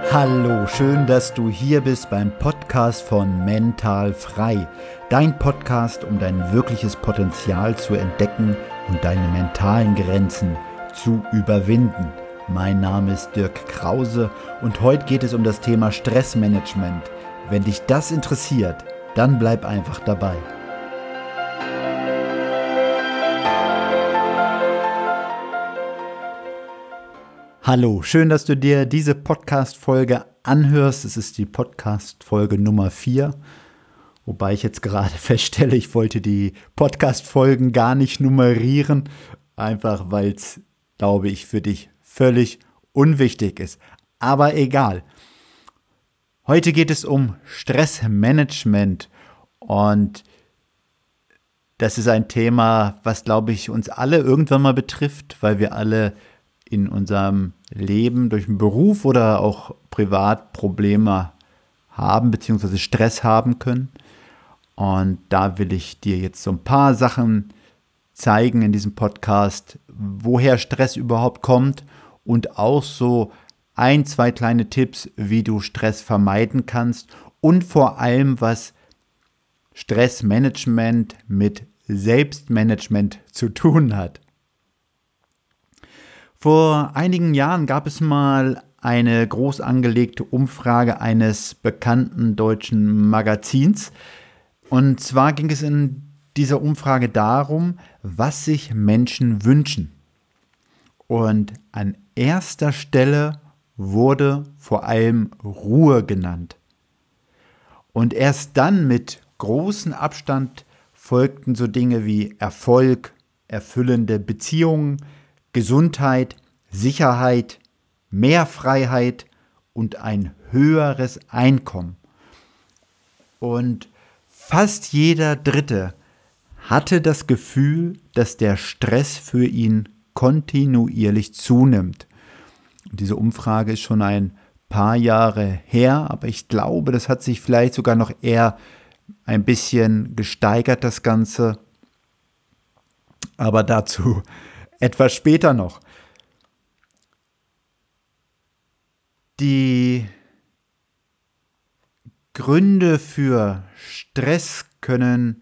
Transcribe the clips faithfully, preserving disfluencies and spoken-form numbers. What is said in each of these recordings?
Hallo, schön, dass du hier bist beim Podcast von Mental Frei. Dein Podcast, um dein wirkliches Potenzial zu entdecken und deine mentalen Grenzen zu überwinden. Mein Name ist Dirk Krause und heute geht es um das Thema Stressmanagement. Wenn dich das interessiert, dann bleib einfach dabei. Hallo, schön, dass du dir diese Podcast-Folge anhörst. Es ist die Podcast-Folge Nummer vier, wobei ich jetzt gerade feststelle, ich wollte die Podcast-Folgen gar nicht nummerieren, einfach weil es, glaube ich, für dich völlig unwichtig ist. Aber egal. Heute geht es um Stressmanagement und das ist ein Thema, was, glaube ich, uns alle irgendwann mal betrifft, weil wir alle in unserem Leben durch den Beruf oder auch privat Probleme haben bzw. Stress haben können. Und da will ich dir jetzt so ein paar Sachen zeigen in diesem Podcast, woher Stress überhaupt kommt und auch so ein, zwei kleine Tipps, wie du Stress vermeiden kannst und vor allem, was Stressmanagement mit Selbstmanagement zu tun hat. Vor einigen Jahren gab es mal eine groß angelegte Umfrage eines bekannten deutschen Magazins. Und zwar ging es in dieser Umfrage darum, was sich Menschen wünschen. Und an erster Stelle wurde vor allem Ruhe genannt. Und erst dann mit großem Abstand folgten so Dinge wie Erfolg, erfüllende Beziehungen, Gesundheit, Sicherheit, mehr Freiheit und ein höheres Einkommen. Und fast jeder Dritte hatte das Gefühl, dass der Stress für ihn kontinuierlich zunimmt. Und diese Umfrage ist schon ein paar Jahre her, aber ich glaube, das hat sich vielleicht sogar noch eher ein bisschen gesteigert, das Ganze. Aber dazu etwas später noch. Die Gründe für Stress können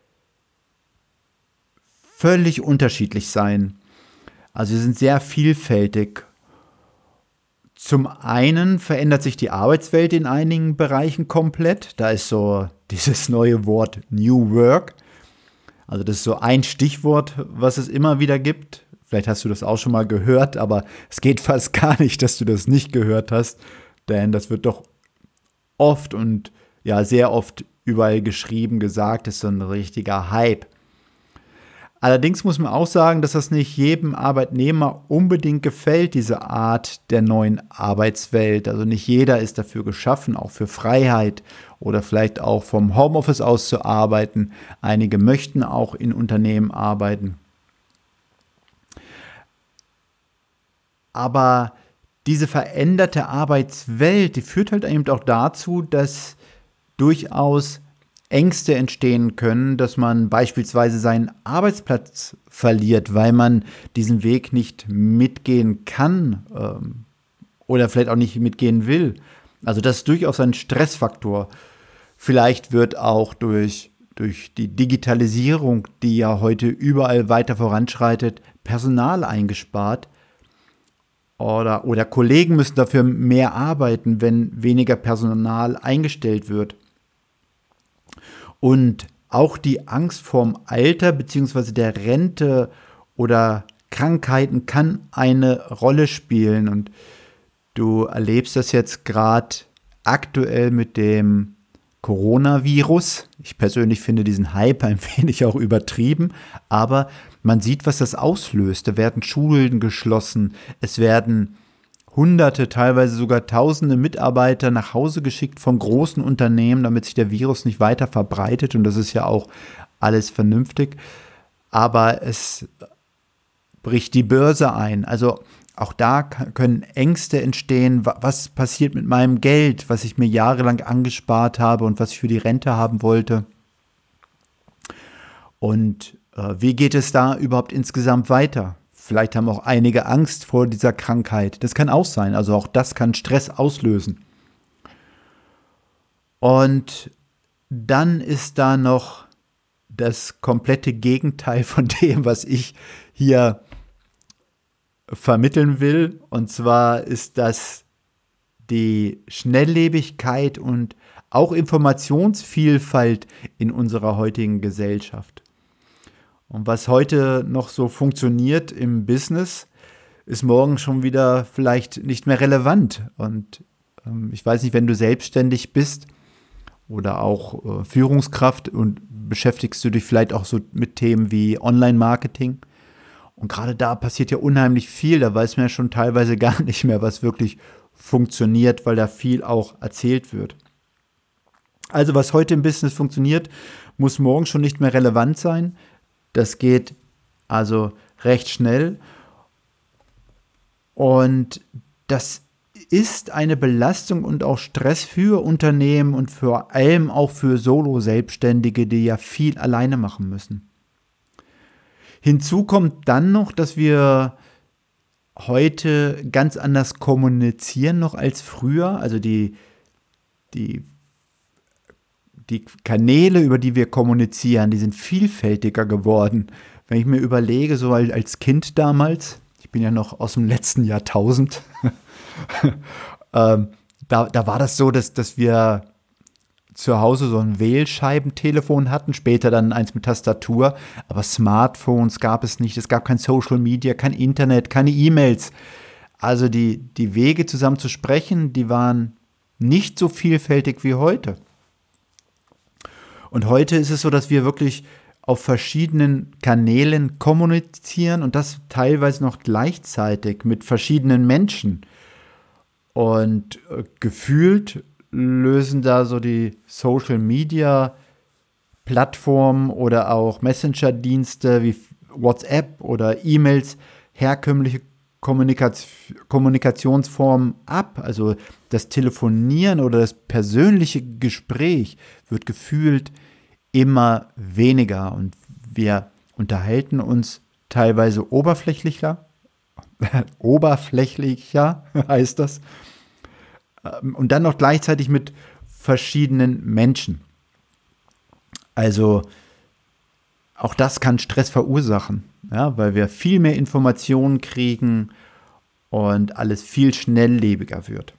völlig unterschiedlich sein. Also sie sind sehr vielfältig. Zum einen verändert sich die Arbeitswelt in einigen Bereichen komplett. Da ist so dieses neue Wort New Work. Also das ist so ein Stichwort, was es immer wieder gibt. Vielleicht hast du das auch schon mal gehört, aber es geht fast gar nicht, dass du das nicht gehört hast, denn das wird doch oft und ja sehr oft überall geschrieben, gesagt, ist so ein richtiger Hype. Allerdings muss man auch sagen, dass das nicht jedem Arbeitnehmer unbedingt gefällt, diese Art der neuen Arbeitswelt. Also nicht jeder ist dafür geschaffen, auch für Freiheit oder vielleicht auch vom Homeoffice aus zu arbeiten. Einige möchten auch in Unternehmen arbeiten. Aber diese veränderte Arbeitswelt, die führt halt eben auch dazu, dass durchaus Ängste entstehen können, dass man beispielsweise seinen Arbeitsplatz verliert, weil man diesen Weg nicht mitgehen kann ähm, oder vielleicht auch nicht mitgehen will. Also das ist durchaus ein Stressfaktor. Vielleicht wird auch durch, durch die Digitalisierung, die ja heute überall weiter voranschreitet, Personal eingespart. Oder, oder Kollegen müssen dafür mehr arbeiten, wenn weniger Personal eingestellt wird. Und auch die Angst vorm Alter bzw. der Rente oder Krankheiten kann eine Rolle spielen. Und du erlebst das jetzt gerade aktuell mit dem Coronavirus. Ich persönlich finde diesen Hype ein wenig auch übertrieben, aber man sieht, was das auslöst. Da werden Schulen geschlossen, es werden Hunderte, teilweise sogar Tausende Mitarbeiter nach Hause geschickt von großen Unternehmen, damit sich der Virus nicht weiter verbreitet. Und das ist ja auch alles vernünftig. Aber es bricht die Börse ein. Also auch da können Ängste entstehen. Was passiert mit meinem Geld, was ich mir jahrelang angespart habe und was ich für die Rente haben wollte? Und äh, wie geht es da überhaupt insgesamt weiter? Vielleicht haben auch einige Angst vor dieser Krankheit. Das kann auch sein. Also auch das kann Stress auslösen. Und dann ist da noch das komplette Gegenteil von dem, was ich hier vermitteln will. Und zwar ist das die Schnelllebigkeit und auch Informationsvielfalt in unserer heutigen Gesellschaft. Und was heute noch so funktioniert im Business, ist morgen schon wieder vielleicht nicht mehr relevant. Und ähm, ich weiß nicht, wenn du selbstständig bist oder auch äh, Führungskraft und beschäftigst du dich vielleicht auch so mit Themen wie Online-Marketing. Und gerade da passiert ja unheimlich viel. Da weiß man ja schon teilweise gar nicht mehr, was wirklich funktioniert, weil da viel auch erzählt wird. Also was heute im Business funktioniert, muss morgen schon nicht mehr relevant sein. Das geht also recht schnell. Und das ist eine Belastung und auch Stress für Unternehmen und vor allem auch für Solo-Selbstständige, die ja viel alleine machen müssen. Hinzu kommt dann noch, dass wir heute ganz anders kommunizieren noch als früher. Also die, die, die Kanäle, über die wir kommunizieren, die sind vielfältiger geworden. Wenn ich mir überlege, so als Kind damals, ich bin ja noch aus dem letzten Jahrtausend, ähm, da, da war das so, dass, dass wir zu Hause so ein Wählscheibentelefon hatten, später dann eins mit Tastatur, aber Smartphones gab es nicht, es gab kein Social Media, kein Internet, keine E-Mails. Also die, die Wege zusammen zu sprechen, die waren nicht so vielfältig wie heute. Und heute ist es so, dass wir wirklich auf verschiedenen Kanälen kommunizieren und das teilweise noch gleichzeitig mit verschiedenen Menschen. Und äh, gefühlt lösen da so die Social-Media-Plattformen oder auch Messenger-Dienste wie WhatsApp oder E-Mails herkömmliche Kommunikaz- Kommunikationsformen ab. Also das Telefonieren oder das persönliche Gespräch wird gefühlt immer weniger und wir unterhalten uns teilweise oberflächlicher, oberflächlicher heißt das, und dann noch gleichzeitig mit verschiedenen Menschen. Also auch das kann Stress verursachen, ja, weil wir viel mehr Informationen kriegen und alles viel schnelllebiger wird.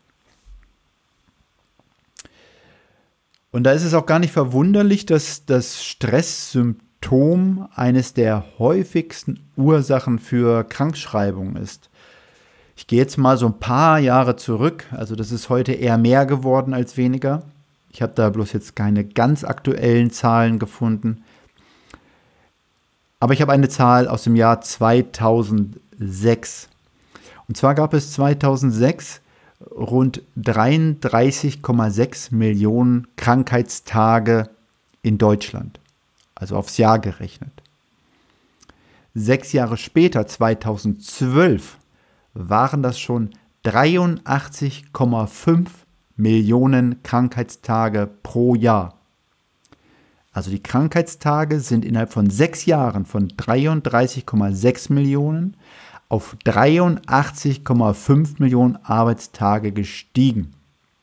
Und da ist es auch gar nicht verwunderlich, dass das Stresssymptom eines der häufigsten Ursachen für Krankschreibungen ist. Ich gehe jetzt mal so ein paar Jahre zurück, also das ist heute eher mehr geworden als weniger. Ich habe da bloß jetzt keine ganz aktuellen Zahlen gefunden. Aber ich habe eine Zahl aus dem Jahr zweitausendsechs. Und zwar gab es zweitausendsechs rund dreiunddreißig Komma sechs Millionen Krankheitstage in Deutschland, also aufs Jahr gerechnet. Sechs Jahre später, zweitausendzwölf, waren das schon dreiundachtzig Komma fünf Millionen Krankheitstage pro Jahr. Also die Krankheitstage sind innerhalb von sechs Jahren von dreiunddreißig Komma sechs Millionen auf dreiundachtzig Komma fünf Millionen Arbeitstage gestiegen.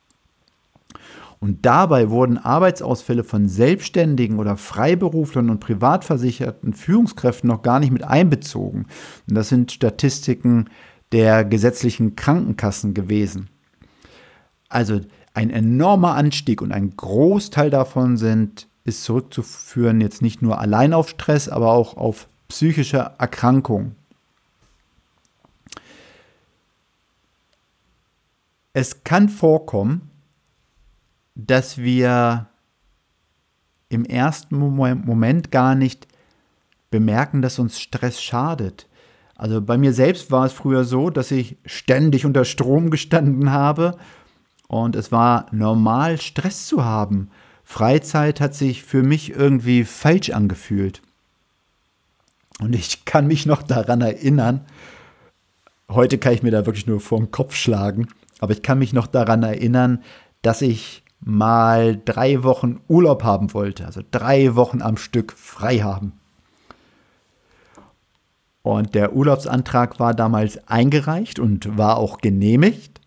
Und dabei wurden Arbeitsausfälle von Selbstständigen oder Freiberuflern und privat versicherten Führungskräften noch gar nicht mit einbezogen. Und das sind Statistiken der gesetzlichen Krankenkassen gewesen. Also ein enormer Anstieg und ein Großteil davon sind, ist zurückzuführen jetzt nicht nur allein auf Stress, aber auch auf psychische Erkrankungen. Es kann vorkommen, dass wir im ersten Moment gar nicht bemerken, dass uns Stress schadet. Also bei mir selbst war es früher so, dass ich ständig unter Strom gestanden habe und es war normal, Stress zu haben. Freizeit hat sich für mich irgendwie falsch angefühlt. Und ich kann mich noch daran erinnern, heute kann ich mir da wirklich nur vor den Kopf schlagen, aber ich kann mich noch daran erinnern, dass ich mal drei Wochen Urlaub haben wollte, also drei Wochen am Stück frei haben. Und der Urlaubsantrag war damals eingereicht und war auch genehmigt.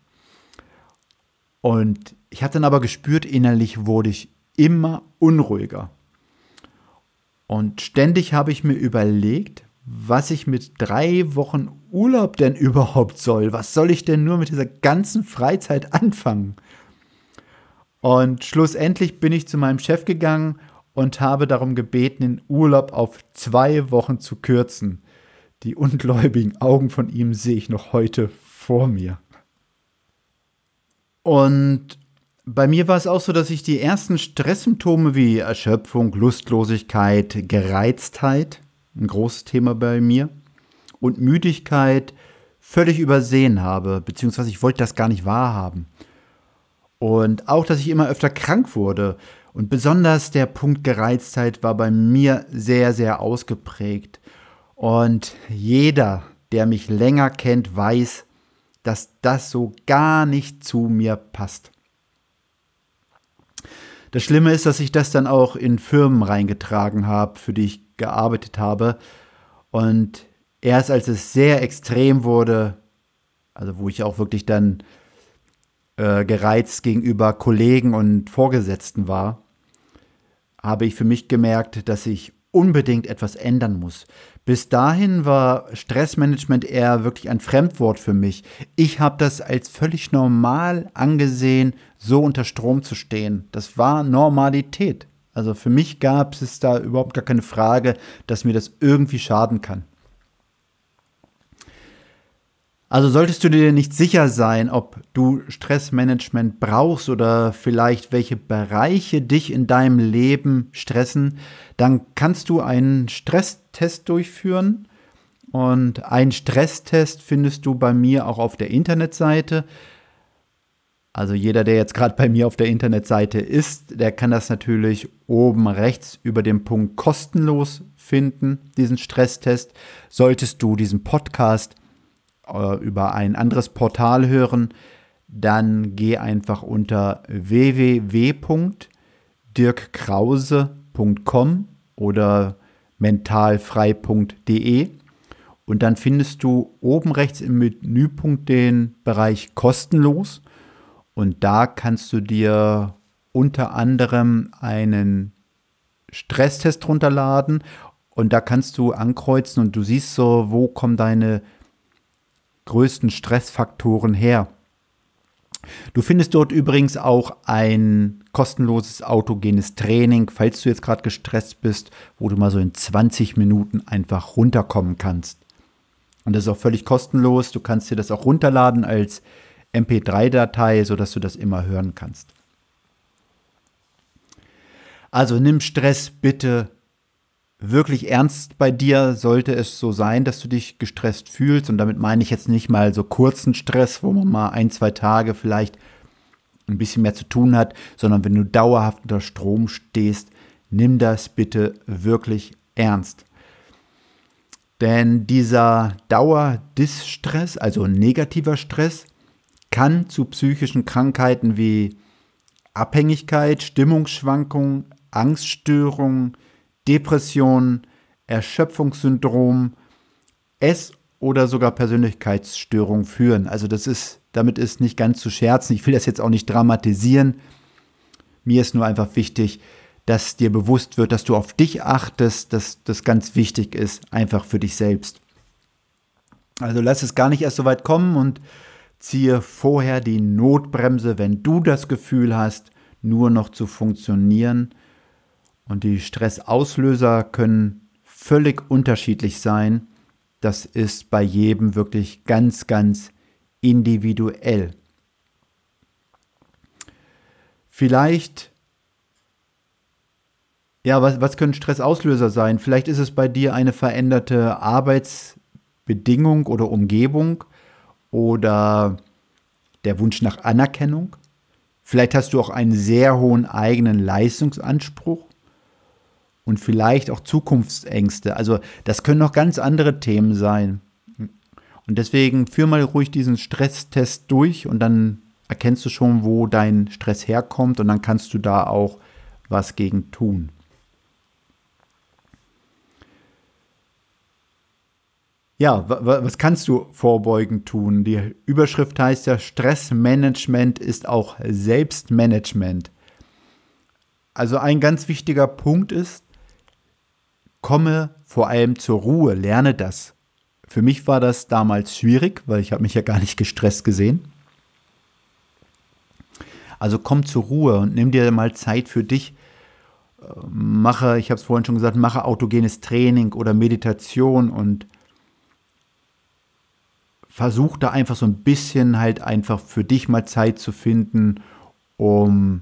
Und ich habe dann aber gespürt, innerlich wurde ich immer unruhiger. Und ständig habe ich mir überlegt, was ich mit drei Wochen Urlaub denn überhaupt soll. Was soll ich denn nur mit dieser ganzen Freizeit anfangen? Und schlussendlich bin ich zu meinem Chef gegangen und habe darum gebeten, den Urlaub auf zwei Wochen zu kürzen. Die ungläubigen Augen von ihm sehe ich noch heute vor mir. Und bei mir war es auch so, dass ich die ersten Stresssymptome wie Erschöpfung, Lustlosigkeit, Gereiztheit, ein großes Thema bei mir, und Müdigkeit völlig übersehen habe, beziehungsweise ich wollte das gar nicht wahrhaben. Und auch, dass ich immer öfter krank wurde. Und besonders der Punkt Gereiztheit war bei mir sehr, sehr ausgeprägt. Und jeder, der mich länger kennt, weiß, dass das so gar nicht zu mir passt. Das Schlimme ist, dass ich das dann auch in Firmen reingetragen habe, für die ich gearbeitet habe. Und erst als es sehr extrem wurde, also wo ich auch wirklich dann äh, gereizt gegenüber Kollegen und Vorgesetzten war, habe ich für mich gemerkt, dass ich unbedingt etwas ändern muss. Bis dahin war Stressmanagement eher wirklich ein Fremdwort für mich. Ich habe das als völlig normal angesehen, so unter Strom zu stehen. Das war Normalität. Also für mich gab es da überhaupt gar keine Frage, dass mir das irgendwie schaden kann. Also solltest du dir nicht sicher sein, ob du Stressmanagement brauchst oder vielleicht welche Bereiche dich in deinem Leben stressen, dann kannst du einen Stresstest durchführen. Und einen Stresstest findest du bei mir auch auf der Internetseite. Also jeder, der jetzt gerade bei mir auf der Internetseite ist, der kann das natürlich oben rechts über den Punkt kostenlos finden, diesen Stresstest. Solltest du diesen Podcast über ein anderes Portal hören, dann geh einfach unter w w w punkt dirk krause punkt com oder mentalfrei punkt d e und dann findest du oben rechts im Menüpunkt den Bereich kostenlos und da kannst du dir unter anderem einen Stresstest runterladen und da kannst du ankreuzen und du siehst so, wo kommen deine größten Stressfaktoren her. Du findest dort übrigens auch ein kostenloses autogenes Training, falls du jetzt gerade gestresst bist, wo du mal so in zwanzig Minuten einfach runterkommen kannst. Und das ist auch völlig kostenlos. Du kannst dir das auch runterladen als M P drei Datei, sodass du das immer hören kannst. Also nimm Stress bitte wirklich ernst bei dir, sollte es so sein, dass du dich gestresst fühlst. Und damit meine ich jetzt nicht mal so kurzen Stress, wo man mal ein, zwei Tage vielleicht ein bisschen mehr zu tun hat, sondern wenn du dauerhaft unter Strom stehst, nimm das bitte wirklich ernst. Denn dieser Dauerdistress, also negativer Stress, kann zu psychischen Krankheiten wie Abhängigkeit, Stimmungsschwankungen, Angststörungen, Depression, Erschöpfungssyndrom, Ess- oder sogar Persönlichkeitsstörungen führen. Also das ist, damit ist nicht ganz zu scherzen. Ich will das jetzt auch nicht dramatisieren. Mir ist nur einfach wichtig, dass dir bewusst wird, dass du auf dich achtest, dass das ganz wichtig ist, einfach für dich selbst. Also lass es gar nicht erst so weit kommen und ziehe vorher die Notbremse, wenn du das Gefühl hast, nur noch zu funktionieren. Und die Stressauslöser können völlig unterschiedlich sein. Das ist bei jedem wirklich ganz, ganz individuell. Vielleicht, ja, was, was können Stressauslöser sein? Vielleicht ist es bei dir eine veränderte Arbeitsbedingung oder Umgebung oder der Wunsch nach Anerkennung. Vielleicht hast du auch einen sehr hohen eigenen Leistungsanspruch. Und vielleicht auch Zukunftsängste. Also das können noch ganz andere Themen sein. Und deswegen führ mal ruhig diesen Stresstest durch und dann erkennst du schon, wo dein Stress herkommt und dann kannst du da auch was gegen tun. Ja, wa- wa- was kannst du vorbeugend tun? Die Überschrift heißt ja, Stressmanagement ist auch Selbstmanagement. Also ein ganz wichtiger Punkt ist, komme vor allem zur Ruhe, lerne das. Für mich war das damals schwierig, weil ich habe mich ja gar nicht gestresst gesehen. Also komm zur Ruhe und nimm dir mal Zeit für dich. Mache, ich habe es vorhin schon gesagt, mache autogenes Training oder Meditation und versuch da einfach so ein bisschen halt einfach für dich mal Zeit zu finden, um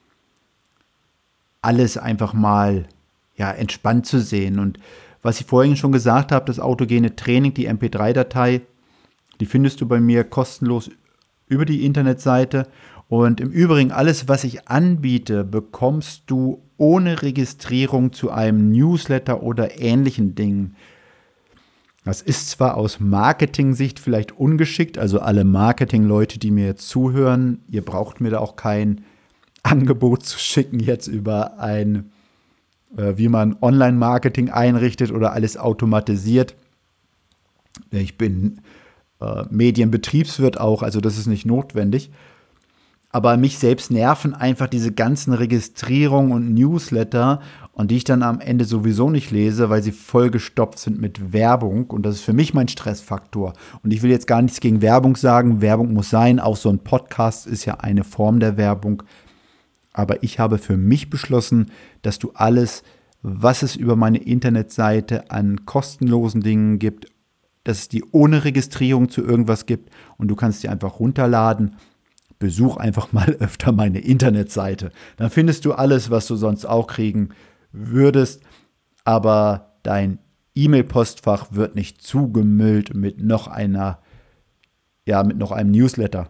alles einfach mal ja, entspannt zu sehen. Und was ich vorhin schon gesagt habe, das autogene Training, die M P drei Datei, die findest du bei mir kostenlos über die Internetseite. Und im Übrigen, alles, was ich anbiete, bekommst du ohne Registrierung zu einem Newsletter oder ähnlichen Dingen. Das ist zwar aus Marketing-Sicht vielleicht ungeschickt, also alle Marketing-Leute, die mir jetzt zuhören, ihr braucht mir da auch kein Angebot zu schicken jetzt über ein, äh, wie man Online-Marketing einrichtet oder alles automatisiert. Ich bin äh, Medienbetriebswirt auch, also das ist nicht notwendig. Aber mich selbst nerven einfach diese ganzen Registrierungen und Newsletter und die ich dann am Ende sowieso nicht lese, weil sie vollgestopft sind mit Werbung. Und das ist für mich mein Stressfaktor. Und ich will jetzt gar nichts gegen Werbung sagen. Werbung muss sein. Auch so ein Podcast ist ja eine Form der Werbung. Aber ich habe für mich beschlossen, dass du alles, was es über meine Internetseite an kostenlosen Dingen gibt, dass es die ohne Registrierung zu irgendwas gibt und du kannst die einfach runterladen. Besuch einfach mal öfter meine Internetseite. Dann findest du alles, was du sonst auch kriegen würdest, aber dein E-Mail-Postfach wird nicht zugemüllt mit noch einer, ja, mit noch einem Newsletter.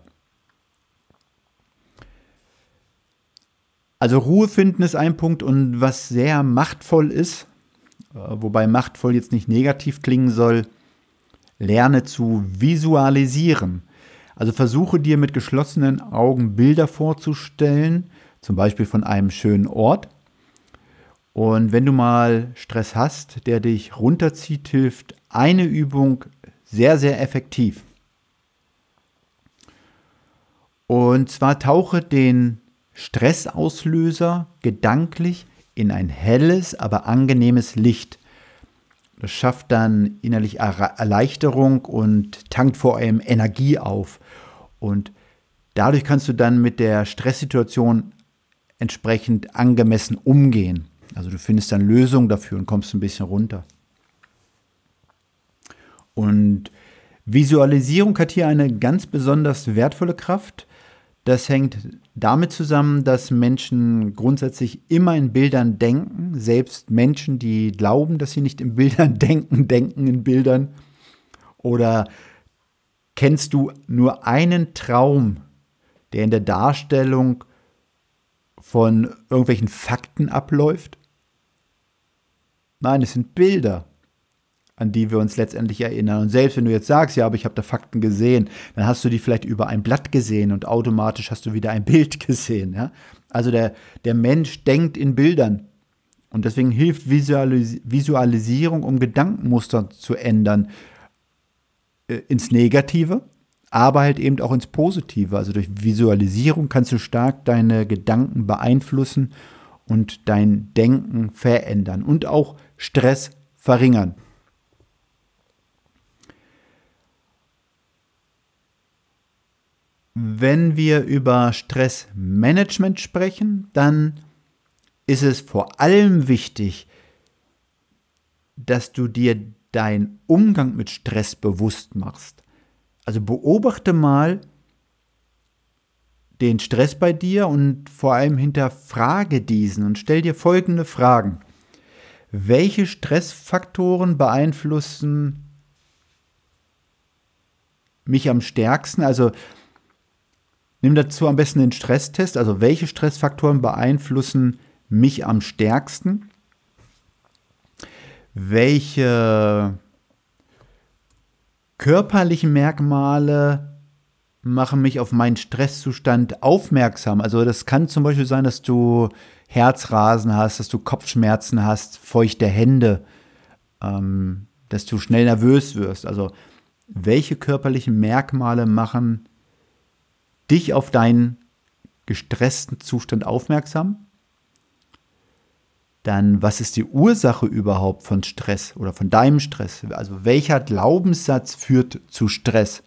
Also Ruhe finden ist ein Punkt und was sehr machtvoll ist, wobei machtvoll jetzt nicht negativ klingen soll, lerne zu visualisieren. Also versuche dir mit geschlossenen Augen Bilder vorzustellen, zum Beispiel von einem schönen Ort. Und wenn du mal Stress hast, der dich runterzieht, hilft eine Übung sehr, sehr effektiv. Und zwar tauche den Stressauslöser gedanklich in ein helles, aber angenehmes Licht. Das schafft dann innerlich Erleichterung und tankt vor allem Energie auf. Und dadurch kannst du dann mit der Stresssituation entsprechend angemessen umgehen. Also du findest dann Lösungen dafür und kommst ein bisschen runter. Und Visualisierung hat hier eine ganz besonders wertvolle Kraft. Das hängt damit zusammen, dass Menschen grundsätzlich immer in Bildern denken. Selbst Menschen, die glauben, dass sie nicht in Bildern denken, denken in Bildern. Oder kennst du nur einen Traum, der in der Darstellung von irgendwelchen Fakten abläuft? Nein, es sind Bilder, an die wir uns letztendlich erinnern. Und selbst wenn du jetzt sagst, ja, aber ich habe da Fakten gesehen, dann hast du die vielleicht über ein Blatt gesehen und automatisch hast du wieder ein Bild gesehen. Ja? Also der, der Mensch denkt in Bildern. Und deswegen hilft Visualis- Visualisierung, um Gedankenmuster zu ändern, äh, ins Negative, aber halt eben auch ins Positive. Also durch Visualisierung kannst du stark deine Gedanken beeinflussen und dein Denken verändern und auch Stress verringern. Wenn wir über Stressmanagement sprechen, dann ist es vor allem wichtig, dass du dir deinen Umgang mit Stress bewusst machst. Also beobachte mal den Stress bei dir und vor allem hinterfrage diesen und stell dir folgende Fragen. Welche Stressfaktoren beeinflussen mich am stärksten? Also nimm dazu am besten den Stresstest. Also welche Stressfaktoren beeinflussen mich am stärksten? Welche körperlichen Merkmale machen mich auf meinen Stresszustand aufmerksam? Also das kann zum Beispiel sein, dass du Herzrasen hast, dass du Kopfschmerzen hast, feuchte Hände, ähm, dass du schnell nervös wirst. Also welche körperlichen Merkmale machen dich auf deinen gestressten Zustand aufmerksam? Dann, was ist die Ursache überhaupt von Stress oder von deinem Stress? Also welcher Glaubenssatz führt zu Stress?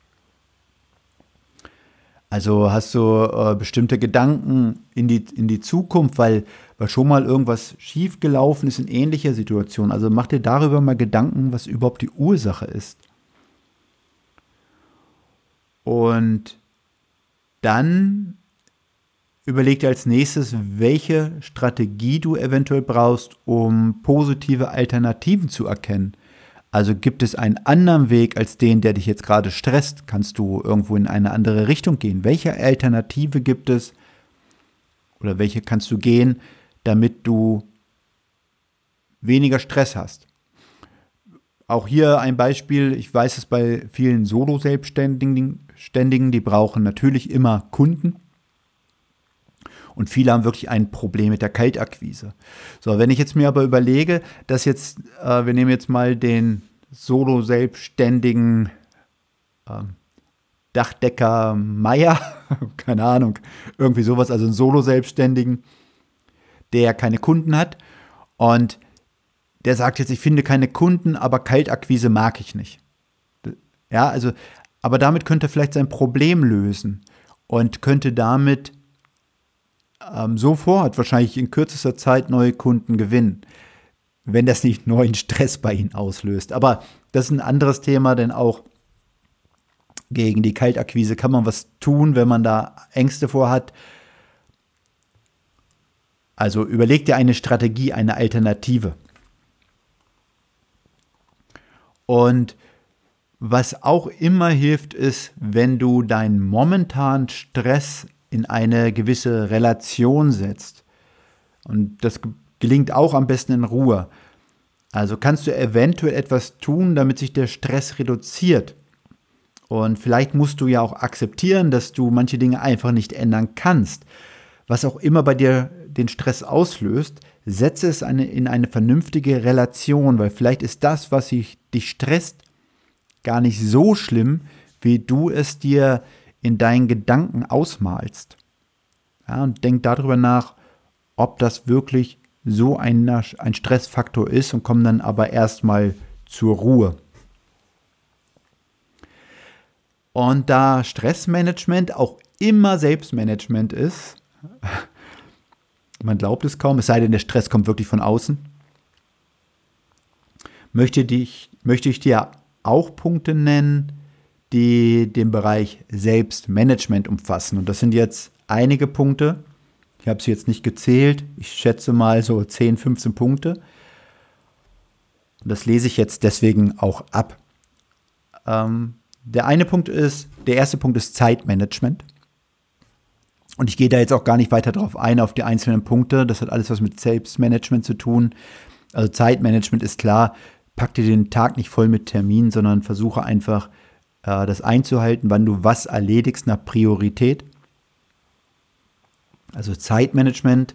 Also hast du äh, bestimmte Gedanken in die, in die Zukunft, weil, weil schon mal irgendwas schiefgelaufen ist in ähnlicher Situation. Also mach dir darüber mal Gedanken, was überhaupt die Ursache ist. Und dann überleg dir als nächstes, welche Strategie du eventuell brauchst, um positive Alternativen zu erkennen. Also gibt es einen anderen Weg als den, der dich jetzt gerade stresst? Kannst du irgendwo in eine andere Richtung gehen? Welche Alternative gibt es oder welche kannst du gehen, damit du weniger Stress hast? Auch hier ein Beispiel, ich weiß es bei vielen Solo-Selbstständigen, Ständigen, die brauchen natürlich immer Kunden. Und viele haben wirklich ein Problem mit der Kaltakquise. So, wenn ich jetzt mir aber überlege, dass jetzt, äh, wir nehmen jetzt mal den Solo-Selbstständigen äh, Dachdecker Meier, keine Ahnung, irgendwie sowas, also einen Solo-Selbstständigen, der keine Kunden hat und der sagt jetzt, ich finde keine Kunden, aber Kaltakquise mag ich nicht. Ja, also, aber damit könnte er vielleicht sein Problem lösen und könnte damit ähm, sofort wahrscheinlich in kürzester Zeit neue Kunden gewinnen, wenn das nicht neuen Stress bei ihnen auslöst. Aber das ist ein anderes Thema, denn auch gegen die Kaltakquise kann man was tun, wenn man da Ängste vor hat. Also überleg dir eine Strategie, eine Alternative. Und was auch immer hilft, ist, wenn du deinen momentanen Stress in eine gewisse Relation setzt. Und das gelingt auch am besten in Ruhe. Also kannst du eventuell etwas tun, damit sich der Stress reduziert. Und vielleicht musst du ja auch akzeptieren, dass du manche Dinge einfach nicht ändern kannst. Was auch immer bei dir den Stress auslöst, setze es eine, in eine vernünftige Relation, weil vielleicht ist das, was dich, dich stresst, gar nicht so schlimm, wie du es dir in deinen Gedanken ausmalst. Ja, und denk darüber nach, ob das wirklich so ein, ein Stressfaktor ist und komm dann aber erstmal zur Ruhe. Und da Stressmanagement auch immer Selbstmanagement ist, man glaubt es kaum, es sei denn, der Stress kommt wirklich von außen, möchte, dich, möchte ich dir auch Punkte nennen, die den Bereich Selbstmanagement umfassen. Und das sind jetzt einige Punkte. Ich habe sie jetzt nicht gezählt. Ich schätze mal so zehn, fünfzehn Punkte. Und das lese ich jetzt deswegen auch ab. Ähm, der eine Punkt ist, der erste Punkt ist Zeitmanagement. Und ich gehe da jetzt auch gar nicht weiter drauf ein, auf die einzelnen Punkte. Das hat alles was mit Selbstmanagement zu tun. Also Zeitmanagement ist klar, pack dir den Tag nicht voll mit Terminen, sondern versuche einfach, äh, das einzuhalten, wann du was erledigst nach Priorität. Also Zeitmanagement.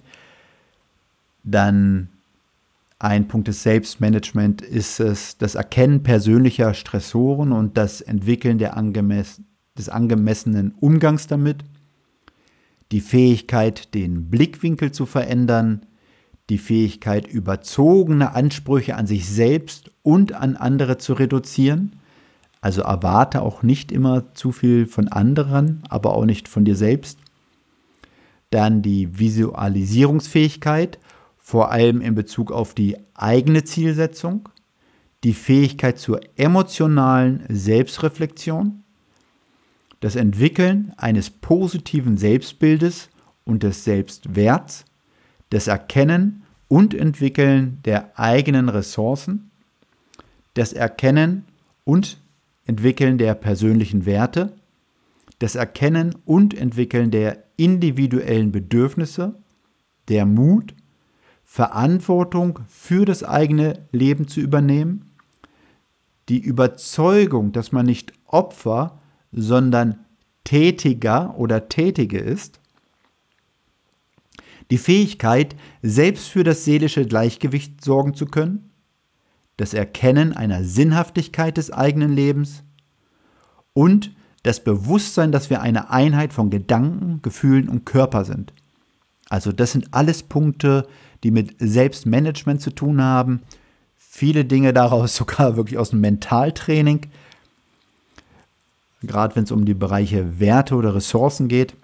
Dann ein Punkt des Selbstmanagement ist es das Erkennen persönlicher Stressoren und das Entwickeln der angemess- des angemessenen Umgangs damit. Die Fähigkeit, den Blickwinkel zu verändern, die Fähigkeit, überzogene Ansprüche an sich selbst und an andere zu reduzieren. Also erwarte auch nicht immer zu viel von anderen, aber auch nicht von dir selbst. Dann die Visualisierungsfähigkeit, vor allem in Bezug auf die eigene Zielsetzung. Die Fähigkeit zur emotionalen Selbstreflexion. Das Entwickeln eines positiven Selbstbildes und des Selbstwerts. Das Erkennen und Entwickeln der eigenen Ressourcen, das Erkennen und Entwickeln der persönlichen Werte, das Erkennen und Entwickeln der individuellen Bedürfnisse, der Mut, Verantwortung für das eigene Leben zu übernehmen, die Überzeugung, dass man nicht Opfer, sondern Tätiger oder Tätige ist, die Fähigkeit, selbst für das seelische Gleichgewicht sorgen zu können, das Erkennen einer Sinnhaftigkeit des eigenen Lebens und das Bewusstsein, dass wir eine Einheit von Gedanken, Gefühlen und Körper sind. Also das sind alles Punkte, die mit Selbstmanagement zu tun haben. Viele Dinge daraus sogar wirklich aus dem Mentaltraining, gerade wenn es um die Bereiche Werte oder Ressourcen geht.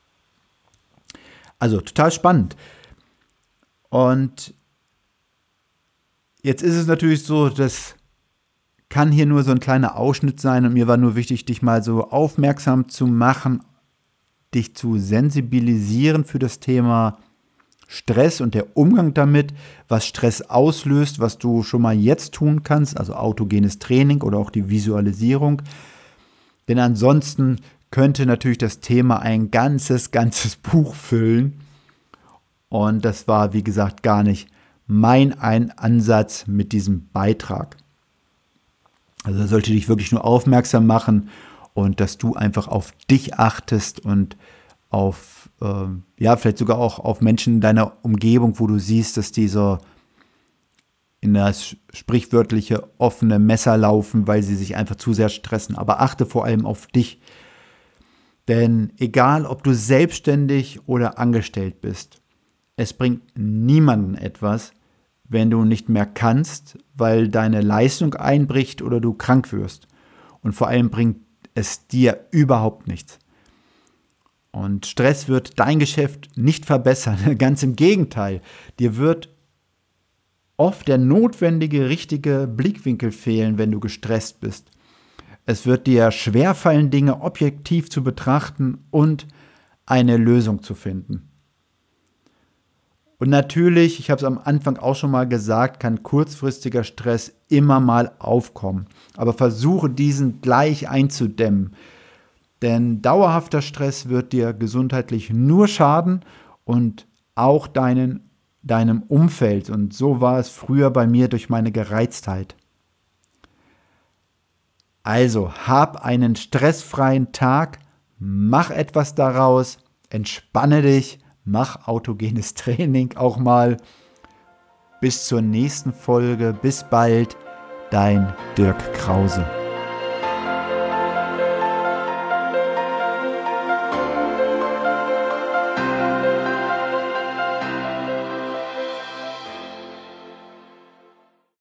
Also total spannend. Und jetzt ist es natürlich so, das kann hier nur so ein kleiner Ausschnitt sein und mir war nur wichtig, dich mal so aufmerksam zu machen, dich zu sensibilisieren für das Thema Stress und der Umgang damit, was Stress auslöst, was du schon mal jetzt tun kannst, also autogenes Training oder auch die Visualisierung. Denn ansonsten könnte natürlich das Thema ein ganzes, ganzes Buch füllen. Und das war, wie gesagt, gar nicht mein ein Ansatz mit diesem Beitrag. Also da sollte dich wirklich nur aufmerksam machen und dass du einfach auf dich achtest und auf, äh, ja, vielleicht sogar auch auf Menschen in deiner Umgebung, wo du siehst, dass diese in das sprichwörtliche offene Messer laufen, weil sie sich einfach zu sehr stressen. Aber achte vor allem auf dich. Denn egal, ob du selbstständig oder angestellt bist, es bringt niemanden etwas, wenn du nicht mehr kannst, weil deine Leistung einbricht oder du krank wirst. Und vor allem bringt es dir überhaupt nichts. Und Stress wird dein Geschäft nicht verbessern, ganz im Gegenteil. Dir wird oft der notwendige, richtige Blickwinkel fehlen, wenn du gestresst bist. Es wird dir schwerfallen, Dinge objektiv zu betrachten und eine Lösung zu finden. Und natürlich, ich habe es am Anfang auch schon mal gesagt, kann kurzfristiger Stress immer mal aufkommen. Aber versuche diesen gleich einzudämmen. Denn dauerhafter Stress wird dir gesundheitlich nur schaden und auch deinen, deinem Umfeld. Und so war es früher bei mir durch meine Gereiztheit. Also, hab einen stressfreien Tag, mach etwas daraus, entspanne dich, mach autogenes Training auch mal. Bis zur nächsten Folge, bis bald, dein Dirk Krause.